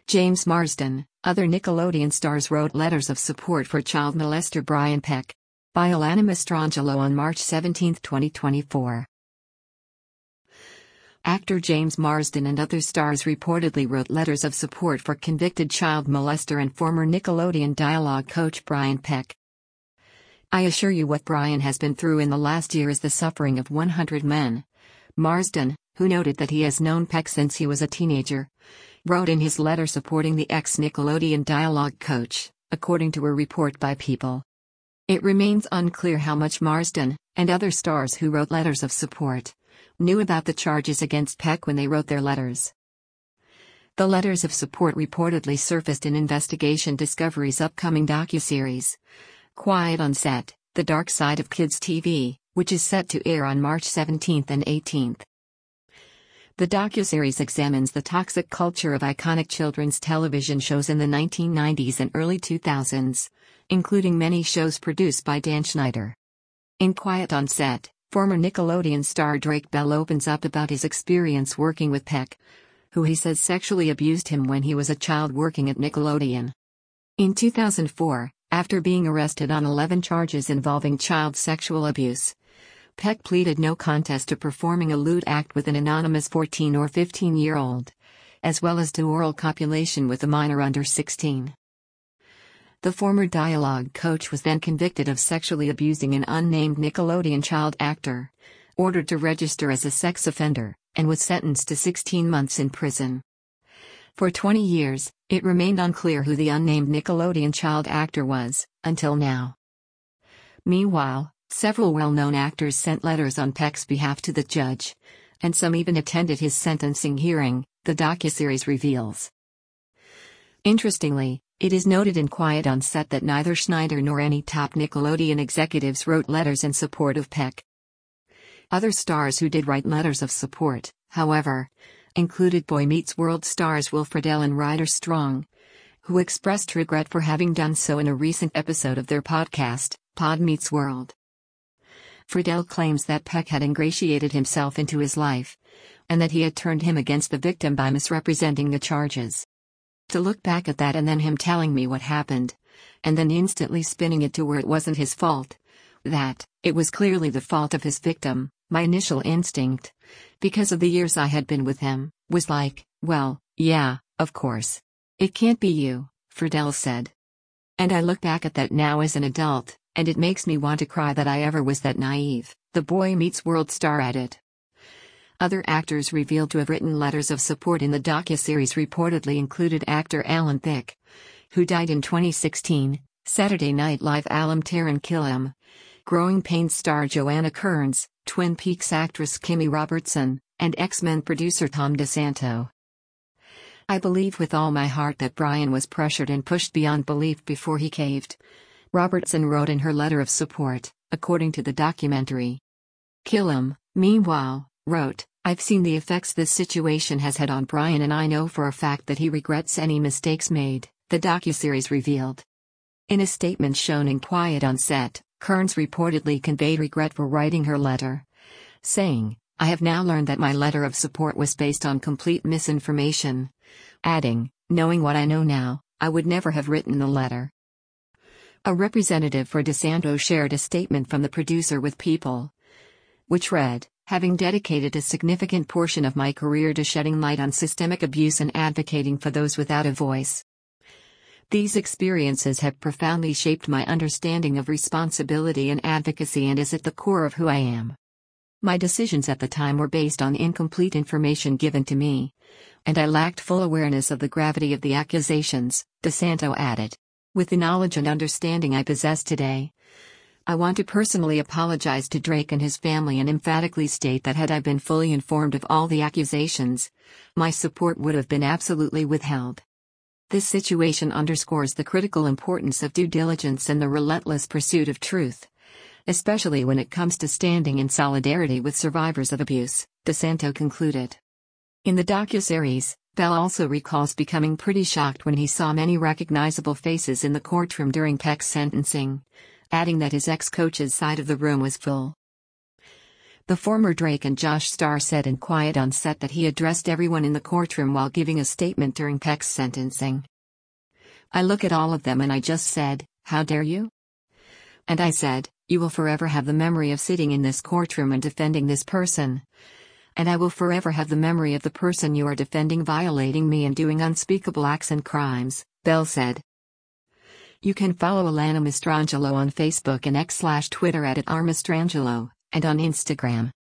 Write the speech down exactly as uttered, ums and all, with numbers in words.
James Marsden. Other Nickelodeon stars wrote letters of support for child molester Brian Peck. By Alana Mastrangelo on March seventeenth, twenty twenty-four. Actor James Marsden and other stars reportedly wrote letters of support for convicted child molester and former Nickelodeon dialogue coach Brian Peck. "I assure you what Brian has been through in the last year is the suffering of one hundred men," Marsden, who noted that he has known Peck since he was a teenager, wrote in his letter supporting the ex-Nickelodeon dialogue coach, according to a report by People. It remains unclear how much Marsden, and other stars who wrote letters of support, knew about the charges against Peck when they wrote their letters. The letters of support reportedly surfaced in Investigation Discovery's upcoming docuseries, Quiet on Set: The Dark Side of Kids T V, which is set to air on March seventeenth and eighteenth. The docuseries examines the toxic culture of iconic children's television shows in the nineteen nineties and early two thousands, including many shows produced by Dan Schneider. In Quiet on Set, former Nickelodeon star Drake Bell opens up about his experience working with Peck, who he says sexually abused him when he was a child working at Nickelodeon. In two thousand four, after being arrested on eleven charges involving child sexual abuse, Peck pleaded no contest to performing a lewd act with an anonymous fourteen or fifteen-year-old, as well as to oral copulation with a minor under sixteen. The former dialogue coach was then convicted of sexually abusing an unnamed Nickelodeon child actor, ordered to register as a sex offender, and was sentenced to sixteen months in prison. For twenty years, it remained unclear who the unnamed Nickelodeon child actor was, until now. Meanwhile, several well-known actors sent letters on Peck's behalf to the judge, and some even attended his sentencing hearing, the docuseries reveals. Interestingly, it is noted in Quiet on Set that neither Schneider nor any top Nickelodeon executives wrote letters in support of Peck. Other stars who did write letters of support, however, included Boy Meets World stars Will Friedle and Ryder Strong, who expressed regret for having done so in a recent episode of their podcast, Pod Meets World. Friedle claims that Peck had ingratiated himself into his life, and that he had turned him against the victim by misrepresenting the charges. To look back at that and then him telling me what happened, and then instantly spinning it to where it wasn't his fault, that it was clearly the fault of his victim, my initial instinct, because of the years I had been with him, was like, well, yeah, of course. It can't be you, Friedle said. And I look back at that now as an adult, and it makes me want to cry that I ever was that naive, the Boy Meets World star added. Other actors revealed to have written letters of support in the docuseries reportedly included actor Alan Thicke, who died in twenty sixteen, Saturday Night Live alum Taran Killam, Growing Pains star Joanna Kerns, Twin Peaks actress Kimmy Robertson, and X-Men producer Tom DeSanto. I believe with all my heart that Brian was pressured and pushed beyond belief before he caved, Robertson wrote in her letter of support, according to the documentary. Killam, meanwhile, wrote, I've seen the effects this situation has had on Brian and I know for a fact that he regrets any mistakes made, the docuseries revealed. In a statement shown in Quiet on Set, Kerns reportedly conveyed regret for writing her letter, saying, I have now learned that my letter of support was based on complete misinformation, adding, knowing what I know now, I would never have written the letter. A representative for DeSanto shared a statement from the producer with People, which read, having dedicated a significant portion of my career to shedding light on systemic abuse and advocating for those without a voice. These experiences have profoundly shaped my understanding of responsibility and advocacy and is at the core of who I am. My decisions at the time were based on incomplete information given to me, and I lacked full awareness of the gravity of the accusations, DeSanto added. With the knowledge and understanding I possess today, I want to personally apologize to Drake and his family and emphatically state that had I been fully informed of all the accusations, my support would have been absolutely withheld. This situation underscores the critical importance of due diligence and the relentless pursuit of truth, especially when it comes to standing in solidarity with survivors of abuse, DeSanto concluded. In the docuseries, Bell also recalls becoming pretty shocked when he saw many recognizable faces in the courtroom during Peck's sentencing, adding that his ex-coach's side of the room was full. The former Drake and Josh star said in quiet on set that he addressed everyone in the courtroom while giving a statement during Peck's sentencing. "I look at all of them and I just said, 'How dare you?' And I said, 'You will forever have the memory of sitting in this courtroom and defending this person. And I will forever have the memory of the person you are defending violating me and doing unspeakable acts and crimes," Bell said. You can follow Alana Mastrangelo on Facebook and X slash Twitter at, at rmastrangelo, and on Instagram.